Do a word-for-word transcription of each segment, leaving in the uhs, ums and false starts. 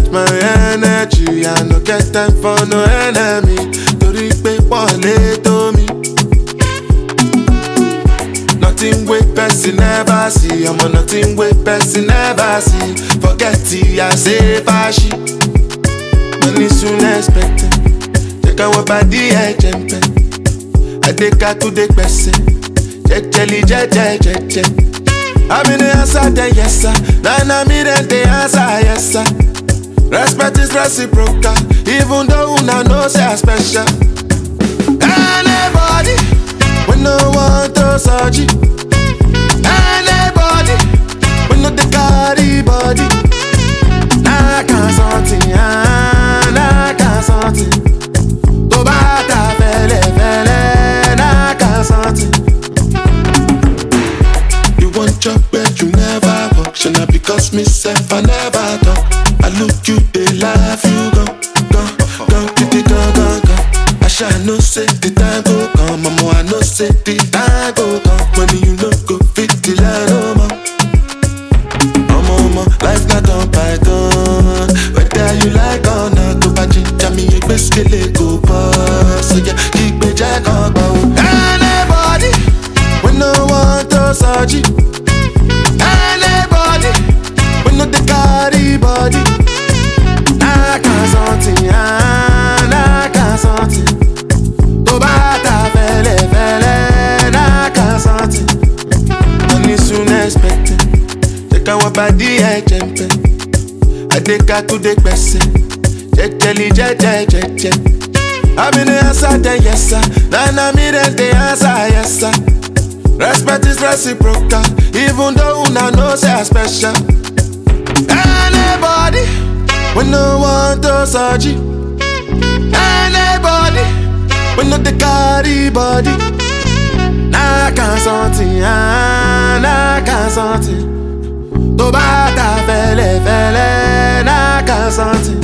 recharge my energy. I no get time for no enemy. Torí pé wọ́n lè tó mi. Nothing wey person never see. I'm on nothing wey person never see. Forget it, I say fashi. Money soon expected. Take our body, I jump. I take her to the person. Jelly, jelly, jelly. I'm in the answer, then yes sir. Then I'm in the answer, yes sir. Respect is reciprocal, even though una know say I special. Anybody, we no want to search it. Anybody, we no the carry body. I can't something, I can't something. To bata fele fele, I can't something. You want job where you never work, should not because myself I never talk. I look you, they laugh, you go, go, go, go, go, go, go. I shall no say the time go come, mama, I no say the time go come. When you no go fit the line, oh man. Oh mama, life not on python. Whether you like or not, go back to me, you best kill it, go pass. So yeah, keep me jack on bow. Anybody, we no want to search it. Anybody, we no the carry body. I can't something, I can't something. To bata fele fele, I can't something. Money soon expected. Take our body, I jump. I take her to the person. Jelly, jelly, jelly. I'm in the answer, then yes sir. Then I'm in the answer, yes sir. Respect is reciprocal, even though una know say I special. Anybody, we no want to search it. Anybody, we no the carry body. I can't something, I can't something. To bata fele fele, I can't something.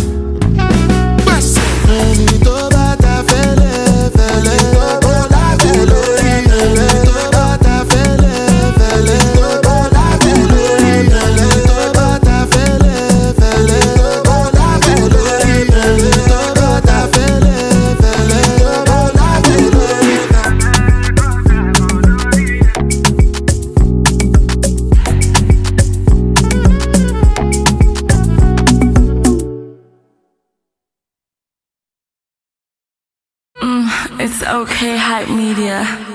To bata fele fele, to bata fele fele, to bata fele fele, to bata fele fele, to bata fele fele, to bata fele fele, to bata fele fele, to bata It's okay, Hype Media.